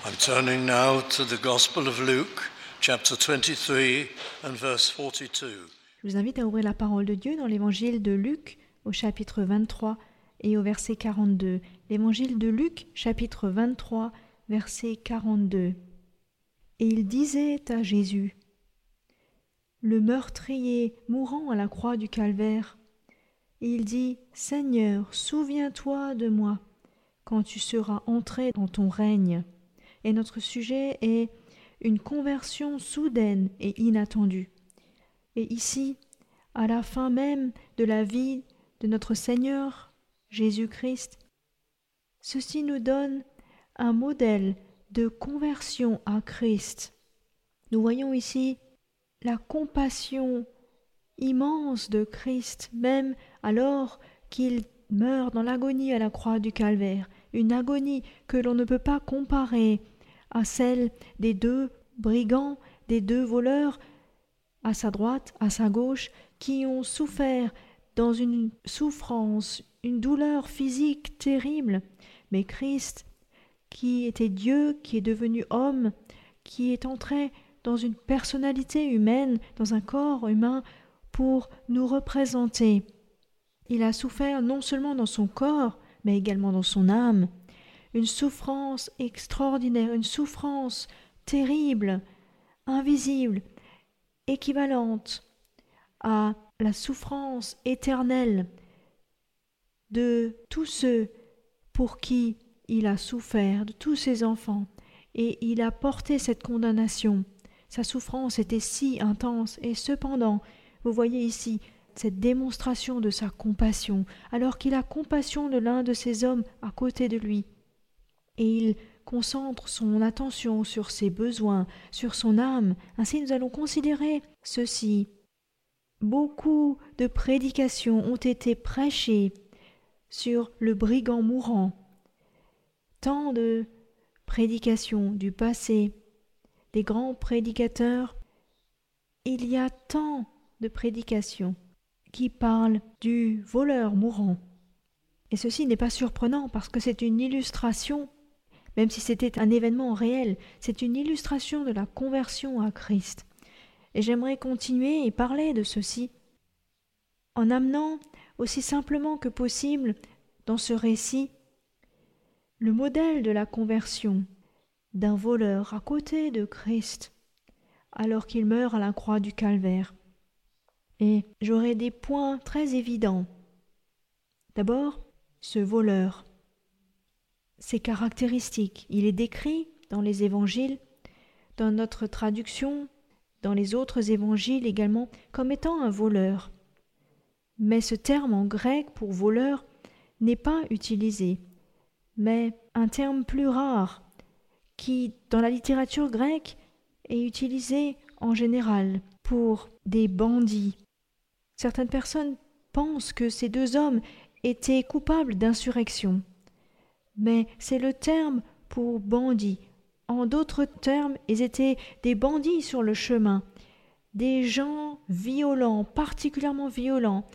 I'm turning now to the Gospel of Luke, chapter 23 and verse 42. Je vous invite à ouvrir la parole de Dieu dans l'évangile de Luc au chapitre 23 et au verset 42. L'évangile de Luc, chapitre 23, verset 42. Et il disait à Jésus, le meurtrier mourant à la croix du calvaire, et il dit, Seigneur, souviens-toi de moi quand tu seras entré dans ton règne. Et notre sujet est une conversion soudaine et inattendue. Et ici, à la fin même de la vie de notre Seigneur Jésus-Christ, ceci nous donne un modèle de conversion à Christ. Nous voyons ici la compassion immense de Christ, même alors qu'il meurt dans l'agonie à la croix du calvaire, une agonie que l'on ne peut pas comparer à celle des deux brigands, des deux voleurs, à sa droite, à sa gauche, qui ont souffert dans une souffrance, une douleur physique terrible. Mais Christ, qui était Dieu, qui est devenu homme, qui est entré dans une personnalité humaine, dans un corps humain, pour nous représenter. Il a souffert non seulement dans son corps, mais également dans son âme. Une souffrance extraordinaire, une souffrance terrible, invisible, équivalente à la souffrance éternelle de tous ceux pour qui il a souffert, de tous ses enfants, et il a porté cette condamnation. Sa souffrance était si intense, et cependant, vous voyez ici cette démonstration de sa compassion, alors qu'il a compassion de l'un de ces hommes à côté de lui. Et il concentre son attention sur ses besoins, sur son âme. Ainsi, nous allons considérer ceci. Beaucoup de prédications ont été prêchées sur le brigand mourant. Tant de prédications du passé, des grands prédicateurs. Il y a tant de prédications qui parlent du voleur mourant. Et ceci n'est pas surprenant parce que c'est une illustration. Même si c'était un événement réel, c'est une illustration de la conversion à Christ. Et j'aimerais continuer et parler de ceci en amenant aussi simplement que possible dans ce récit le modèle de la conversion d'un voleur à côté de Christ alors qu'il meurt à la croix du calvaire. Et j'aurai des points très évidents. D'abord, ce voleur. Ses caractéristiques. Il est décrit dans les évangiles, dans notre traduction, dans les autres évangiles également, comme étant un voleur. Mais ce terme en grec pour voleur n'est pas utilisé, mais un terme plus rare qui, dans la littérature grecque, est utilisé en général pour des bandits. Certaines personnes pensent que ces deux hommes étaient coupables d'insurrection. Mais c'est le terme pour bandits. En d'autres termes, ils étaient des bandits sur le chemin, des gens violents, particulièrement violents.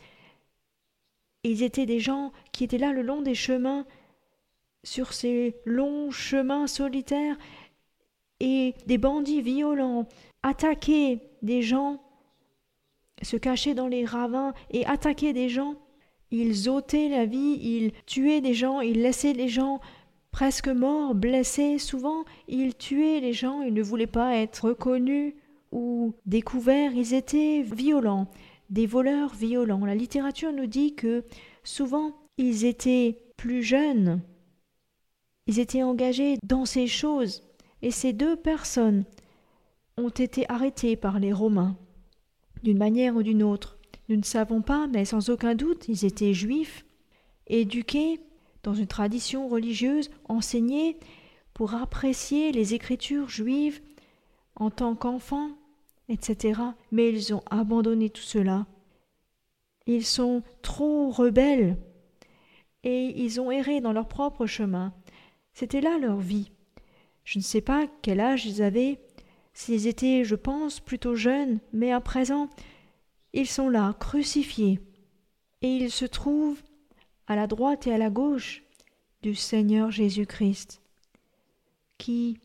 Ils étaient des gens qui étaient là le long des chemins, sur ces longs chemins solitaires, et des bandits violents attaquaient des gens, se cachaient dans les ravins et attaquaient des gens. Ils ôtaient la vie, ils tuaient des gens, ils laissaient les gens presque morts, blessés. Souvent, ils tuaient les gens, ils ne voulaient pas être reconnus ou découverts. Ils étaient violents, des voleurs violents. La littérature nous dit que souvent, ils étaient plus jeunes. Ils étaient engagés dans ces choses. Et ces deux personnes ont été arrêtées par les Romains, d'une manière ou d'une autre. Nous ne savons pas, mais sans aucun doute, ils étaient juifs, éduqués dans une tradition religieuse, enseignés pour apprécier les écritures juives en tant qu'enfants, etc. Mais ils ont abandonné tout cela. Ils sont trop rebelles et ils ont erré dans leur propre chemin. C'était là leur vie. Je ne sais pas quel âge ils avaient, s'ils étaient, je pense, plutôt jeunes, mais à présent, ils sont là, crucifiés, et ils se trouvent à la droite et à la gauche du Seigneur Jésus-Christ, qui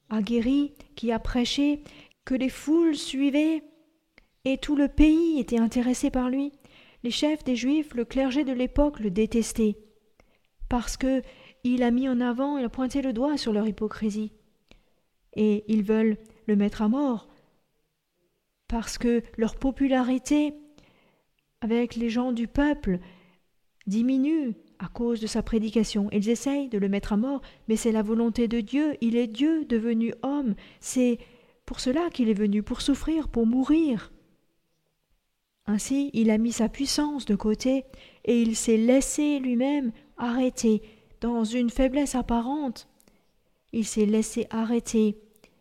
a guéri, qui a prêché, que les foules suivaient, et tout le pays était intéressé par lui. Les chefs des Juifs, le clergé de l'époque le détestaient, parce que il a mis en avant, il a pointé le doigt sur leur hypocrisie. Et ils veulent le mettre à mort, parce que leur popularité avec les gens du peuple diminue à cause de sa prédication. Ils essayent de le mettre à mort, mais c'est la volonté de Dieu. Il est Dieu devenu homme. C'est pour cela qu'il est venu, pour souffrir, pour mourir. Ainsi, il a mis sa puissance de côté et il s'est laissé lui-même arrêter dans une faiblesse apparente. Il s'est laissé arrêter,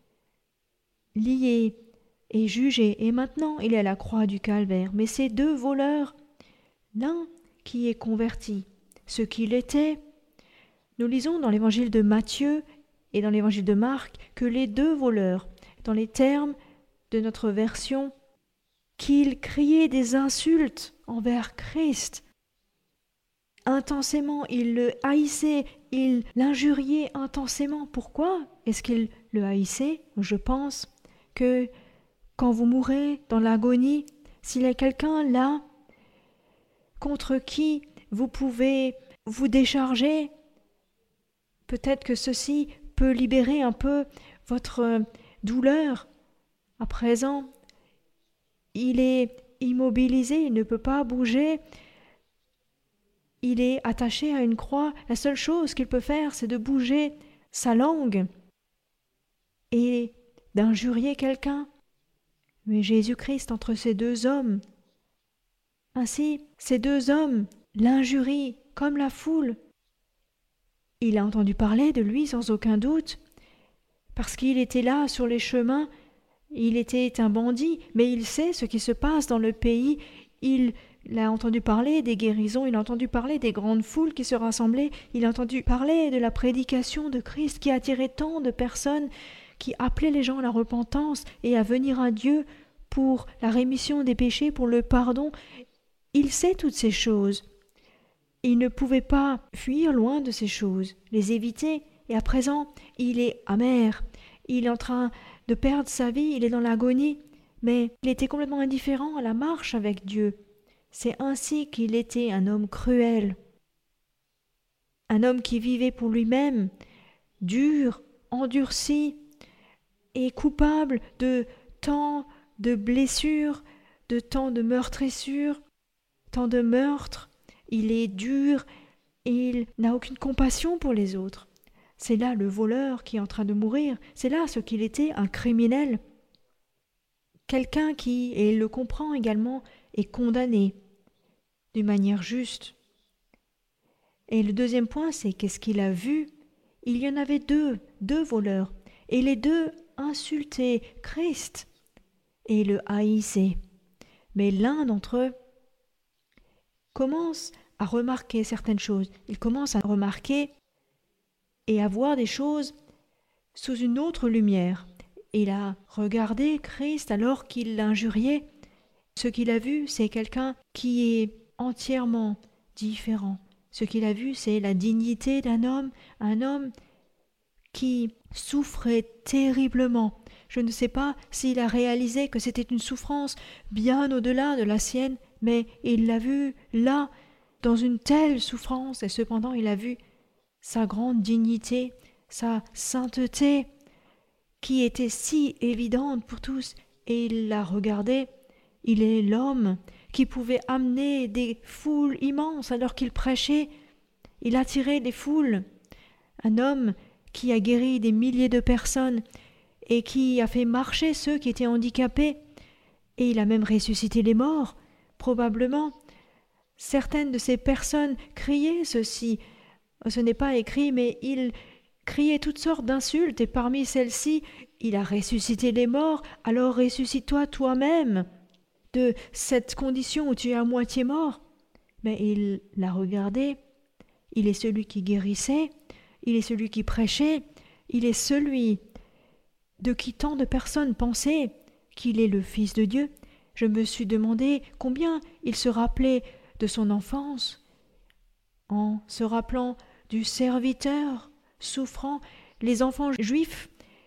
lié et jugé, et maintenant il est à la croix du calvaire. Mais ces deux voleurs, l'un qui est converti, ce qu'il était, nous lisons dans l'évangile de Matthieu et dans l'évangile de Marc que les deux voleurs, dans les termes de notre version, qu'ils criaient des insultes envers Christ. Intensément, ils le haïssaient, ils l'injuriaient intensément. Pourquoi est-ce qu'ils le haïssaient? Je pense que quand vous mourrez dans l'agonie, s'il y a quelqu'un là contre qui vous pouvez vous décharger, peut-être que ceci peut libérer un peu votre douleur. À présent, il est immobilisé, il ne peut pas bouger, il est attaché à une croix. La seule chose qu'il peut faire, c'est de bouger sa langue et d'injurier quelqu'un. Mais Jésus-Christ entre ces deux hommes, ainsi ces deux hommes l'injurient comme la foule. Il a entendu parler de lui sans aucun doute, parce qu'il était là sur les chemins. Il était un bandit, mais il sait ce qui se passe dans le pays. Il a entendu parler des guérisons, il a entendu parler des grandes foules qui se rassemblaient, il a entendu parler de la prédication de Christ qui attirait tant de personnes, qui appelait les gens à la repentance et à venir à Dieu pour la rémission des péchés, pour le pardon. Il sait toutes ces choses. Il ne pouvait pas fuir loin de ces choses, les éviter, et à présent, il est amer. Il est en train de perdre sa vie, il est dans l'agonie, mais il était complètement indifférent à la marche avec Dieu. C'est ainsi qu'il était un homme cruel, un homme qui vivait pour lui-même, dur, endurci et coupable de tant de blessures, de tant de meurtrissures, tant de meurtres. Il est dur et il n'a aucune compassion pour les autres. C'est là le voleur qui est en train de mourir. C'est là ce qu'il était, un criminel. Quelqu'un qui, et il le comprend également, est condamné d'une manière juste. Et le deuxième point, c'est qu'est-ce qu'il a vu? Il y en avait deux voleurs, et les deux insultaient Christ et le haïssaient. Mais l'un d'entre eux commence à remarquer certaines choses. Il commence à remarquer et à voir des choses sous une autre lumière. Il a regardé Christ alors qu'il l'injuriait. Ce qu'il a vu, c'est quelqu'un qui est entièrement différent. Ce qu'il a vu, c'est la dignité d'un homme, un homme qui souffrait terriblement. Je ne sais pas s'il a réalisé que c'était une souffrance bien au-delà de la sienne, mais il l'a vu là, dans une telle souffrance, et cependant il a vu sa grande dignité, sa sainteté, qui était si évidente pour tous, et il l'a regardé. Il est l'homme qui pouvait amener des foules immenses alors qu'il prêchait. Il attirait des foules. Un homme qui a guéri des milliers de personnes et qui a fait marcher ceux qui étaient handicapés. Et il a même ressuscité les morts, probablement. Certaines de ces personnes criaient ceci. Ce n'est pas écrit, mais il criait toutes sortes d'insultes, et parmi celles-ci, il a ressuscité les morts, alors ressuscite-toi toi-même de cette condition où tu es à moitié mort. Mais il l'a regardé, il est celui qui guérissait, il est celui qui prêchait, il est celui de qui tant de personnes pensaient qu'il est le Fils de Dieu. Je me suis demandé combien il se rappelait de son enfance, en se rappelant du serviteur souffrant. Les enfants juifs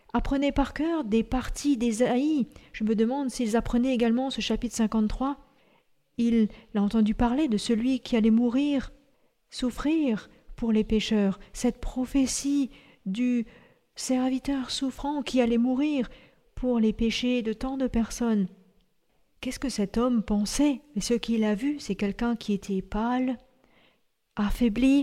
apprenaient par cœur des parties d'Ésaïe. Je me demande s'ils apprenaient également ce chapitre 53. Il a entendu parler de celui qui allait mourir, souffrir pour les pécheurs. Cette prophétie du serviteur souffrant qui allait mourir pour les péchés de tant de personnes. Qu'est-ce que cet homme pensait? Et ce qu'il a vu, c'est quelqu'un qui était pâle, affaibli,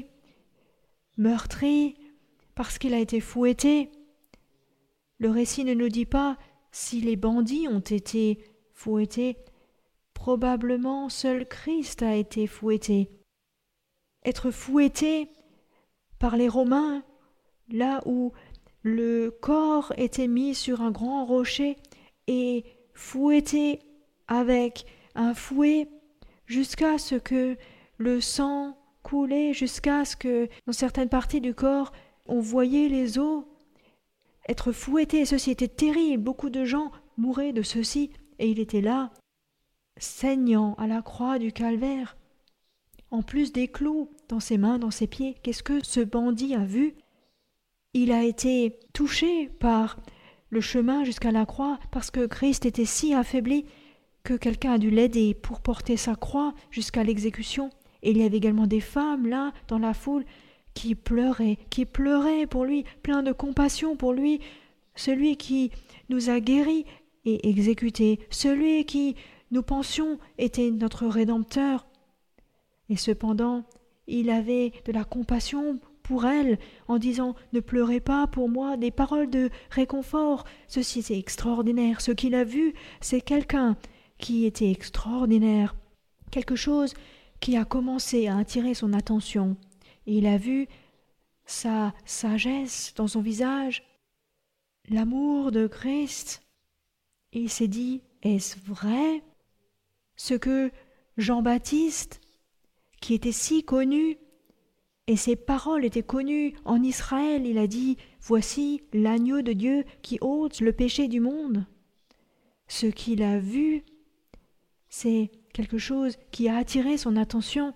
meurtri, parce qu'il a été fouetté. Le récit ne nous dit pas si les bandits ont été fouettés. Probablement seul Christ a été fouetté. Être fouetté par les Romains, là où le corps était mis sur un grand rocher et fouetté avec un fouet jusqu'à ce que le sang coulait, jusqu'à ce que dans certaines parties du corps on voyait les os. Être fouetté, ceci était terrible, beaucoup de gens mouraient de ceci, et il était là, saignant à la croix du calvaire. En plus des clous dans ses mains, dans ses pieds, qu'est-ce que ce bandit a vu? Il a été touché par le chemin jusqu'à la croix parce que Christ était si affaibli que quelqu'un a dû l'aider pour porter sa croix jusqu'à l'exécution. Et il y avait également des femmes là, dans la foule, qui pleuraient pour lui, plein de compassion pour lui, celui qui nous a guéris et exécutés, celui qui, nous pensions, était notre Rédempteur. Et cependant, il avait de la compassion pour elle, en disant « Ne pleurez pas pour moi », des paroles de réconfort. Ceci, c'est extraordinaire. Ce qu'il a vu, c'est quelqu'un qui était extraordinaire, quelque chose qui a commencé à attirer son attention. Et il a vu sa sagesse dans son visage, l'amour de Christ. Et il s'est dit, est-ce vrai ce que Jean-Baptiste, qui était si connu, et ses paroles étaient connues en Israël, il a dit, voici l'agneau de Dieu qui ôte le péché du monde. Ce qu'il a vu, c'est quelque chose qui a attiré son attention.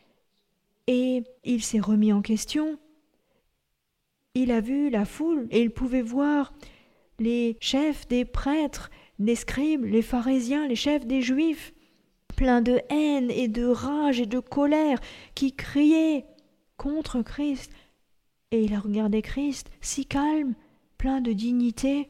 Et il s'est remis en question. Il a vu la foule et il pouvait voir les chefs des prêtres, les scribes, les pharisiens, les chefs des Juifs, pleins de haine et de rage et de colère, qui criaient contre Christ. Et il a regardé Christ, si calme, plein de dignité.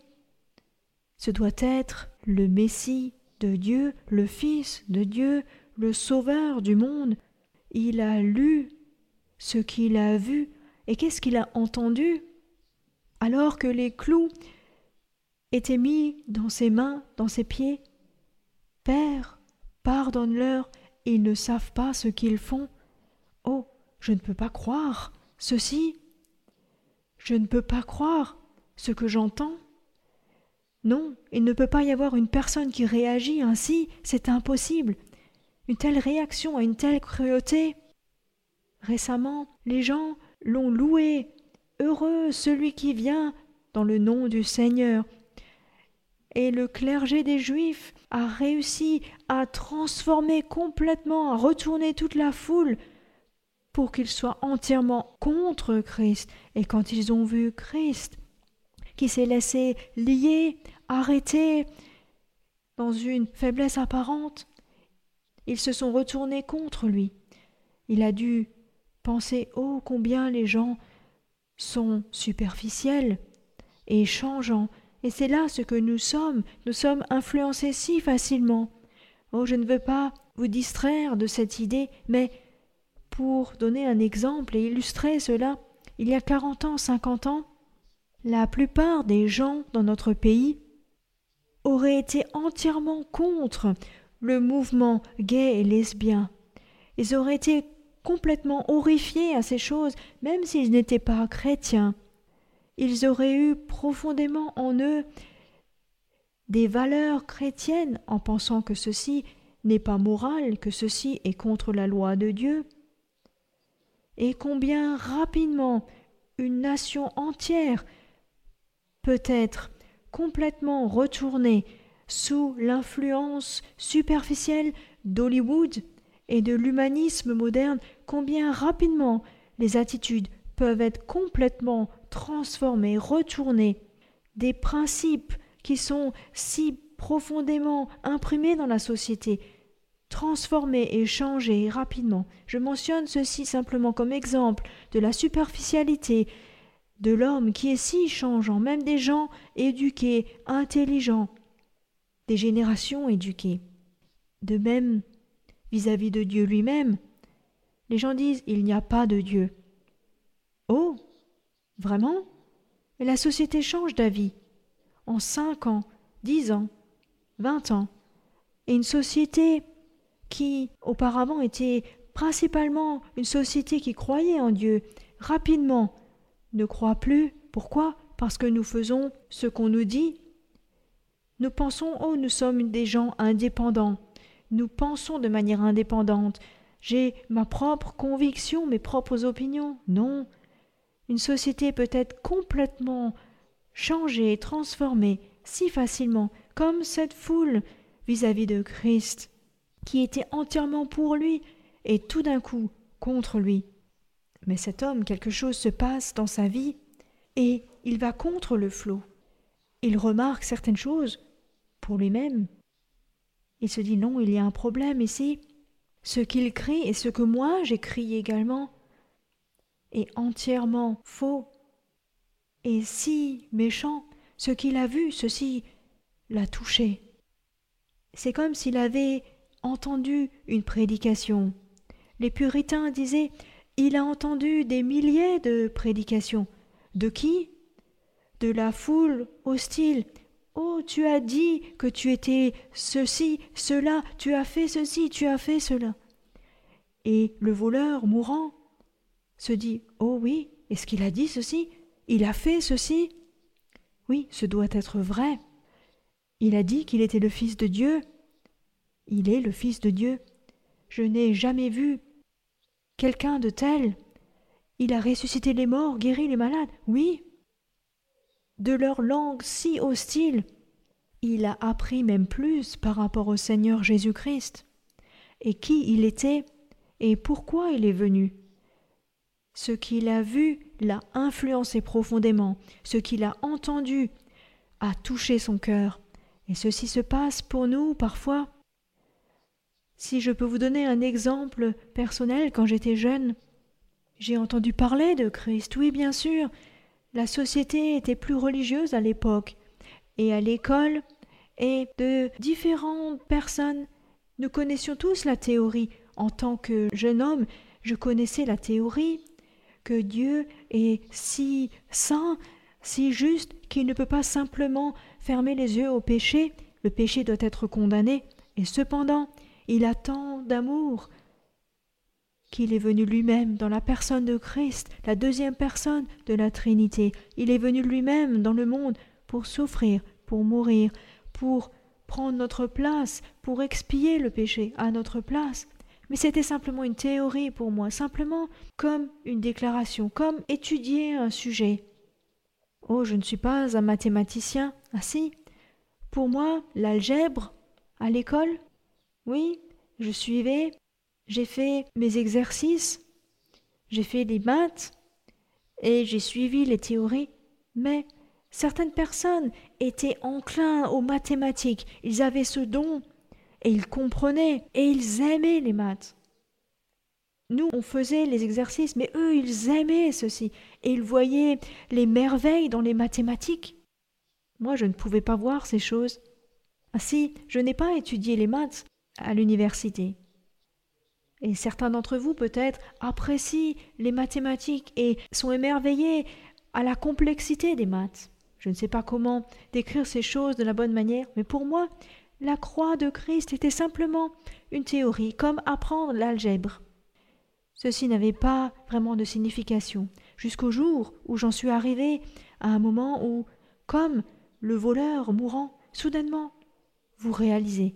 Ce doit être le Messie de Dieu, le Fils de Dieu, le Sauveur du monde. Il a lu ce qu'il a vu, et qu'est-ce qu'il a entendu? Alors que les clous étaient mis dans ses mains, dans ses pieds, « Père, pardonne-leur, ils ne savent pas ce qu'ils font. » Oh, je ne peux pas croire ceci. Je ne peux pas croire ce que j'entends. Non, il ne peut pas y avoir une personne qui réagit ainsi, c'est impossible. Une telle réaction à une telle cruauté. Récemment, les gens l'ont loué. Heureux celui qui vient dans le nom du Seigneur. Et le clergé des Juifs a réussi à transformer complètement, à retourner toute la foule pour qu'ils soient entièrement contre Christ. Et quand ils ont vu Christ, qui s'est laissé lier, arrêter dans une faiblesse apparente, ils se sont retournés contre lui. Il a dû penser « Oh, combien les gens sont superficiels et changeants. » Et c'est là ce que nous sommes influencés si facilement. Oh, je ne veux pas vous distraire de cette idée, mais pour donner un exemple et illustrer cela, il y a 40 ans, 50 ans, la plupart des gens dans notre pays auraient été entièrement contre le mouvement gay et lesbien. Ils auraient été complètement horrifiés à ces choses, même s'ils n'étaient pas chrétiens. Ils auraient eu profondément en eux des valeurs chrétiennes en pensant que ceci n'est pas moral, que ceci est contre la loi de Dieu. Et combien rapidement une nation entière peut être complètement retournée sous l'influence superficielle d'Hollywood et de l'humanisme moderne, combien rapidement les attitudes peuvent être complètement transformées, retournées, des principes qui sont si profondément imprimés dans la société, transformés et changés rapidement. Je mentionne ceci simplement comme exemple de la superficialité de l'homme qui est si changeant, même des gens éduqués, intelligents, des générations éduquées. De même, vis-à-vis de Dieu lui-même, les gens disent « il n'y a pas de Dieu ». Oh, vraiment? Et la société change d'avis. En 5 ans, 10 ans, 20 ans. Et une société qui, auparavant, était principalement une société qui croyait en Dieu, rapidement, ne croit plus. Pourquoi? Parce que nous faisons ce qu'on nous dit. Nous pensons, oh, nous sommes des gens indépendants. Nous pensons de manière indépendante. J'ai ma propre conviction, mes propres opinions. Non. Une société peut être complètement changée, transformée, si facilement, comme cette foule vis-à-vis de Christ, qui était entièrement pour lui et tout d'un coup contre lui. Mais cet homme, quelque chose se passe dans sa vie et il va contre le flot. Il remarque certaines choses pour lui-même. Il se dit non, il y a un problème ici. Ce qu'il crie et ce que moi j'ai crié également est entièrement faux et si méchant. Ce qu'il a vu, ceci l'a touché. C'est comme s'il avait entendu une prédication. Les puritains disaient « Il a entendu des milliers de prédications. » De qui? De la foule hostile. « Oh, tu as dit que tu étais ceci, cela, tu as fait ceci, tu as fait cela. » Et le voleur mourant se dit « Oh oui, est-ce qu'il a dit ceci? Il a fait ceci? » Oui, ce doit être vrai. Il a dit qu'il était le Fils de Dieu. Il est le Fils de Dieu. Je n'ai jamais vu quelqu'un de tel. Il a ressuscité les morts, guéri les malades. Oui. De leur langue si hostile, il a appris même plus par rapport au Seigneur Jésus-Christ. Et qui il était et pourquoi il est venu. Ce qu'il a vu l'a influencé profondément. Ce qu'il a entendu a touché son cœur. Et ceci se passe pour nous parfois. Si je peux vous donner un exemple personnel, quand j'étais jeune, j'ai entendu parler de Christ. Oui, bien sûr, la société était plus religieuse à l'époque. Et à l'école, et de différentes personnes, nous connaissions tous la théorie. En tant que jeune homme, je connaissais la théorie que Dieu est si saint, si juste, qu'il ne peut pas simplement fermer les yeux au péché. Le péché doit être condamné. Et cependant, il a tant d'amour qu'il est venu lui-même dans la personne de Christ, la deuxième personne de la Trinité. Il est venu lui-même dans le monde pour souffrir, pour mourir, pour prendre notre place, pour expier le péché à notre place. Mais c'était simplement une théorie pour moi, simplement comme une déclaration, comme étudier un sujet. Oh, je ne suis pas un mathématicien. Ah si, pour moi, l'algèbre, à l'école, oui, je suivais, j'ai fait mes exercices, j'ai fait les maths et j'ai suivi les théories, mais certaines personnes étaient enclins aux mathématiques, ils avaient ce don et ils comprenaient et ils aimaient les maths. Nous, on faisait les exercices, mais eux, ils aimaient ceci et ils voyaient les merveilles dans les mathématiques. Moi, je ne pouvais pas voir ces choses. Ah si, je n'ai pas étudié les maths à l'université. Et certains d'entre vous, peut-être, apprécient les mathématiques et sont émerveillés à la complexité des maths. Je ne sais pas comment décrire ces choses de la bonne manière, mais pour moi, la croix de Christ était simplement une théorie, comme apprendre l'algèbre. Ceci n'avait pas vraiment de signification, jusqu'au jour où j'en suis arrivé à un moment où, comme le voleur mourant, soudainement, vous réalisez.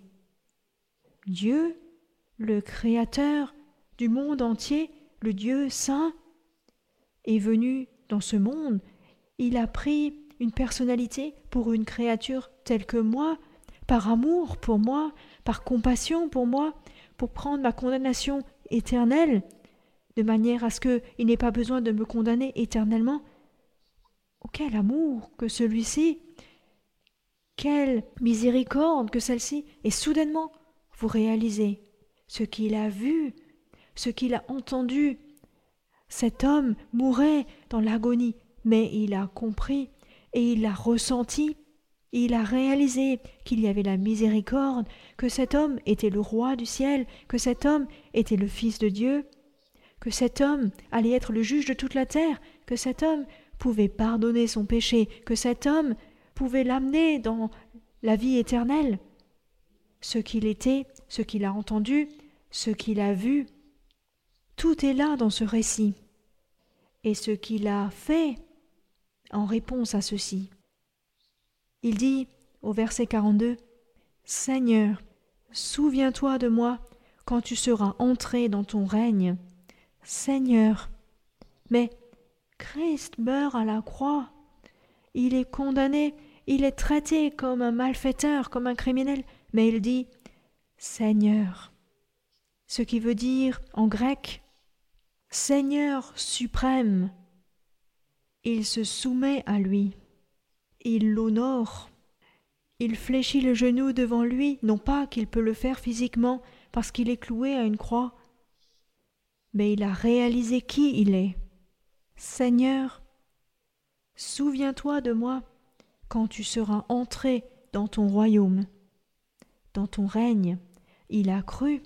Dieu, le Créateur du monde entier, le Dieu saint, est venu dans ce monde. Il a pris une personnalité pour une créature telle que moi, par amour pour moi, par compassion pour moi, pour prendre ma condamnation éternelle, de manière à ce qu'il n'ait pas besoin de me condamner éternellement. Oh, quel amour que celui-ci! Quelle miséricorde que celle-ci! Et soudainement, vous réalisez ce qu'il a vu, ce qu'il a entendu. Cet homme mourait dans l'agonie, mais il a compris et il a ressenti. Il a réalisé qu'il y avait la miséricorde, que cet homme était le roi du ciel, que cet homme était le Fils de Dieu, que cet homme allait être le juge de toute la terre, que cet homme pouvait pardonner son péché, que cet homme pouvait l'amener dans la vie éternelle. Ce qu'il était, ce qu'il a entendu, ce qu'il a vu, tout est là dans ce récit. Et ce qu'il a fait en réponse à ceci. Il dit au verset 42, « Seigneur, souviens-toi de moi quand tu seras entré dans ton règne. Seigneur. » Mais Christ meurt à la croix. Il est condamné, il est traité comme un malfaiteur, comme un criminel, mais il dit « Seigneur », ce qui veut dire en grec « Seigneur suprême ». Il se soumet à lui. Il l'honore. Il fléchit le genou devant lui, non pas qu'il peut le faire physiquement parce qu'il est cloué à une croix, mais il a réalisé qui il est. Seigneur, souviens-toi de moi quand tu seras entré dans ton royaume, dans ton règne. Il a cru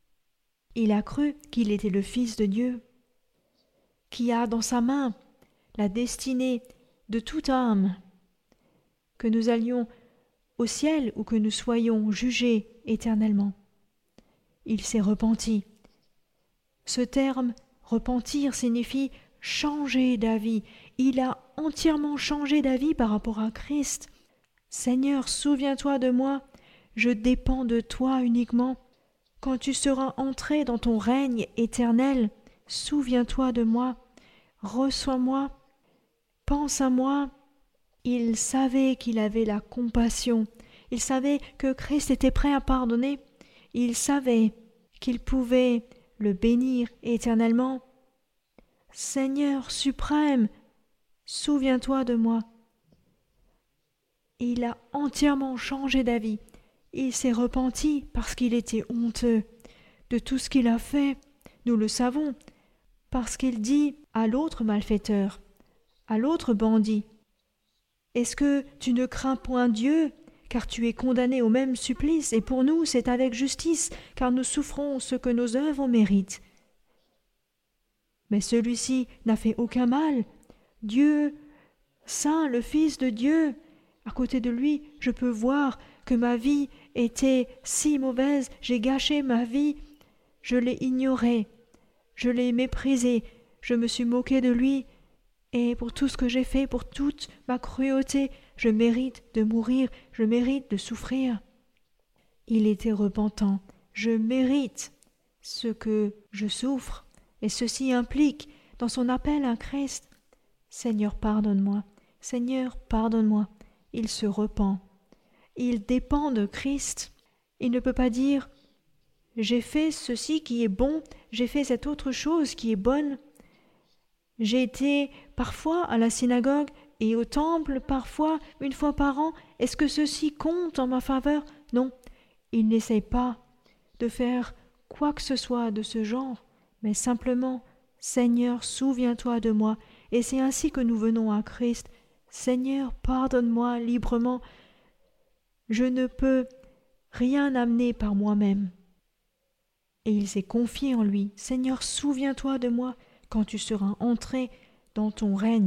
qu'il était le Fils de Dieu, qui a dans sa main la destinée de toute âme, que nous allions au ciel ou que nous soyons jugés éternellement. Il s'est repenti. Ce terme « repentir » signifie changer d'avis. Il a entièrement changé d'avis par rapport à Christ. Seigneur, souviens-toi de moi, je dépends de toi uniquement. Quand tu seras entré dans ton règne éternel, souviens-toi de moi, reçois-moi, pense à moi. Il savait qu'il avait la compassion. Il savait que Christ était prêt à pardonner. Il savait qu'il pouvait le bénir éternellement. Seigneur suprême, souviens-toi de moi. Il a entièrement changé d'avis. Il s'est repenti parce qu'il était honteux de tout ce qu'il a fait. Nous le savons, parce qu'il dit à l'autre malfaiteur, à l'autre bandit, « Est-ce que tu ne crains point Dieu, car tu es condamné au même supplice, et pour nous c'est avec justice, car nous souffrons ce que nos œuvres méritent. » Mais celui-ci n'a fait aucun mal. Dieu, Saint, le Fils de Dieu, à côté de lui, je peux voir que ma vie était si mauvaise, j'ai gâché ma vie, je l'ai ignoré, je l'ai méprisé, je me suis moqué de lui, et pour tout ce que j'ai fait, pour toute ma cruauté, je mérite de mourir, je mérite de souffrir. Il était repentant, je mérite ce que je souffre, et ceci implique, dans son appel à Christ, « Seigneur, pardonne-moi, Seigneur, pardonne-moi ». Il se repent. Il dépend de Christ. Il ne peut pas dire « J'ai fait ceci qui est bon, j'ai fait cette autre chose qui est bonne. J'ai été parfois à la synagogue et au temple, parfois une fois par an. Est-ce que ceci compte en ma faveur ?» Non, il n'essaye pas de faire quoi que ce soit de ce genre, mais simplement « Seigneur, souviens-toi de moi ». Et c'est ainsi que nous venons à Christ. « Seigneur, pardonne-moi librement. Je ne peux rien amener par moi-même. » Et il s'est confié en lui. « Seigneur, souviens-toi de moi quand tu seras entré dans ton règne. »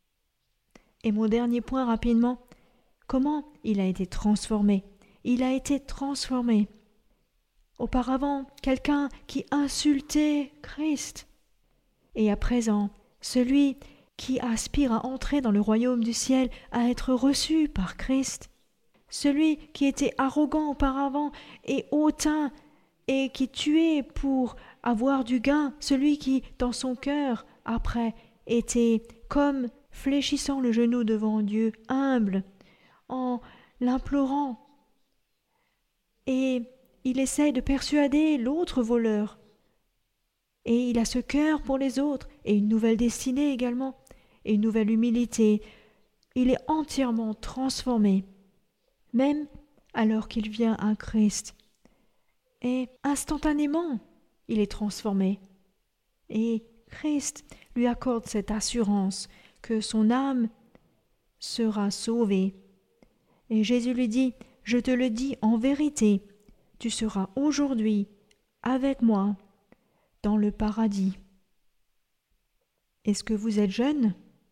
Et mon dernier point rapidement, comment il a été transformé? Il a été transformé. Auparavant, quelqu'un qui insultait Christ. Et à présent, celui qui aspire à entrer dans le royaume du ciel, à être reçu par Christ. Celui qui était arrogant auparavant et hautain et qui tuait pour avoir du gain, celui qui, dans son cœur, après, était comme fléchissant le genou devant Dieu, humble, en l'implorant. Et il essaie de persuader l'autre voleur. Et il a ce cœur pour les autres, et une nouvelle destinée également, et une nouvelle humilité. Il est entièrement transformé. même alors qu'il vient à Christ. Et instantanément, il est transformé. Et Christ lui accorde cette assurance que son âme sera sauvée. Et Jésus lui dit, « Je te le dis en vérité, tu seras aujourd'hui avec moi dans le paradis. » Est-ce que vous êtes jeune?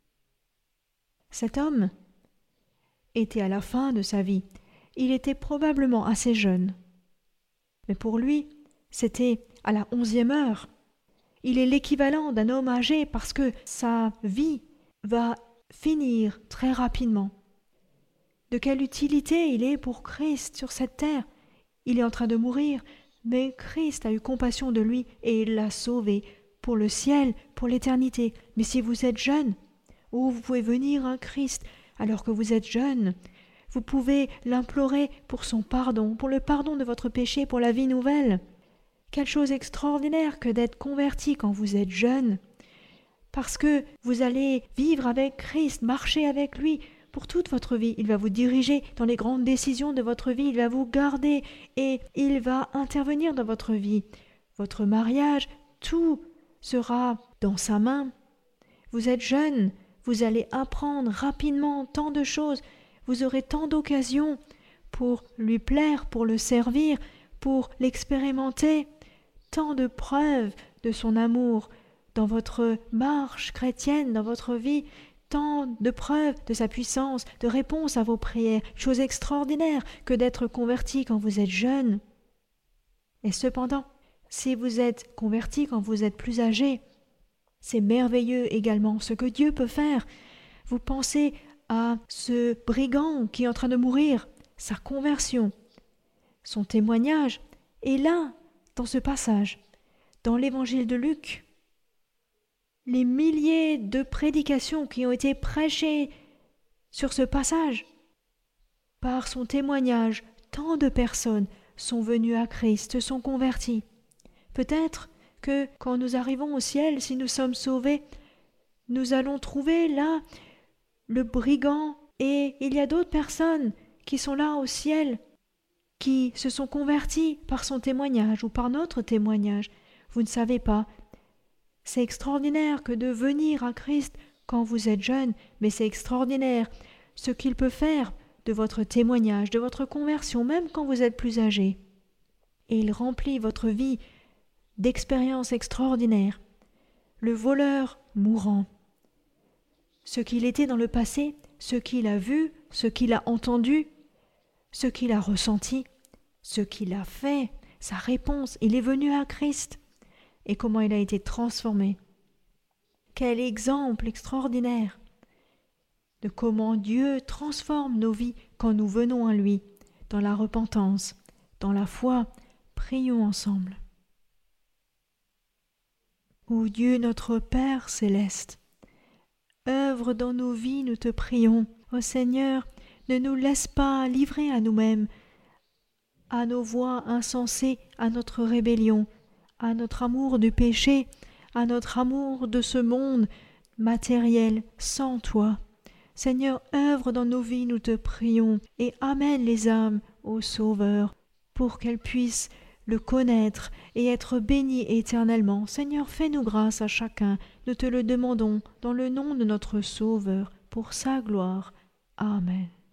Cet homme était à la fin de sa vie. Il était probablement assez jeune. Mais pour lui, c'était à la 11e heure. Il est l'équivalent d'un homme âgé parce que sa vie va finir très rapidement. De quelle utilité il est pour Christ sur cette terre? Il est en train de mourir, mais Christ a eu compassion de lui et il l'a sauvé pour le ciel, pour l'éternité. Mais si vous êtes jeune, ou vous pouvez venir à Christ alors que vous êtes jeune, vous pouvez l'implorer pour son pardon, pour le pardon de votre péché, pour la vie nouvelle. Quelle chose extraordinaire que d'être converti quand vous êtes jeune, parce que vous allez vivre avec Christ, marcher avec lui pour toute votre vie. Il va vous diriger dans les grandes décisions de votre vie, il va vous garder et il va intervenir dans votre vie. Votre mariage, tout sera dans sa main. Vous êtes jeune, vous allez apprendre rapidement tant de choses, vous aurez tant d'occasions pour lui plaire, pour le servir, pour l'expérimenter, tant de preuves de son amour dans votre marche chrétienne, dans votre vie, tant de preuves de sa puissance, de réponses à vos prières, chose extraordinaire que d'être converti quand vous êtes jeune. Et cependant, si vous êtes converti quand vous êtes plus âgé, c'est merveilleux également ce que Dieu peut faire. Vous pensez à ce brigand qui est en train de mourir, sa conversion, son témoignage est là, dans ce passage, dans l'évangile de Luc. Les milliers de prédications qui ont été prêchées sur ce passage, par son témoignage, tant de personnes sont venues à Christ, se sont converties. Peut-être que quand nous arrivons au ciel, si nous sommes sauvés, nous allons trouver là le brigand et il y a d'autres personnes qui sont là au ciel, qui se sont converties par son témoignage ou par notre témoignage. Vous ne savez pas. C'est extraordinaire que de venir à Christ quand vous êtes jeune, mais c'est extraordinaire ce qu'il peut faire de votre témoignage, de votre conversion, même quand vous êtes plus âgé. Et il remplit votre vie d'expériences extraordinaires. Le voleur mourant. Ce qu'il était dans le passé, ce qu'il a vu, ce qu'il a entendu, ce qu'il a ressenti, ce qu'il a fait, sa réponse, il est venu à Christ. Et comment il a été transformé. Quel exemple extraordinaire de comment Dieu transforme nos vies quand nous venons à lui, dans la repentance, dans la foi. Prions ensemble. Ô Dieu notre Père céleste, œuvre dans nos vies, nous te prions. Ô Seigneur, ne nous laisse pas livrer à nous-mêmes, à nos voies insensées, à notre rébellion, à notre amour du péché, à notre amour de ce monde matériel sans toi. Seigneur, œuvre dans nos vies, nous te prions, et amène les âmes au Sauveur, pour qu'elles puissent le connaître et être bénies éternellement. Seigneur, fais-nous grâce à chacun, nous te le demandons dans le nom de notre Sauveur, pour sa gloire. Amen.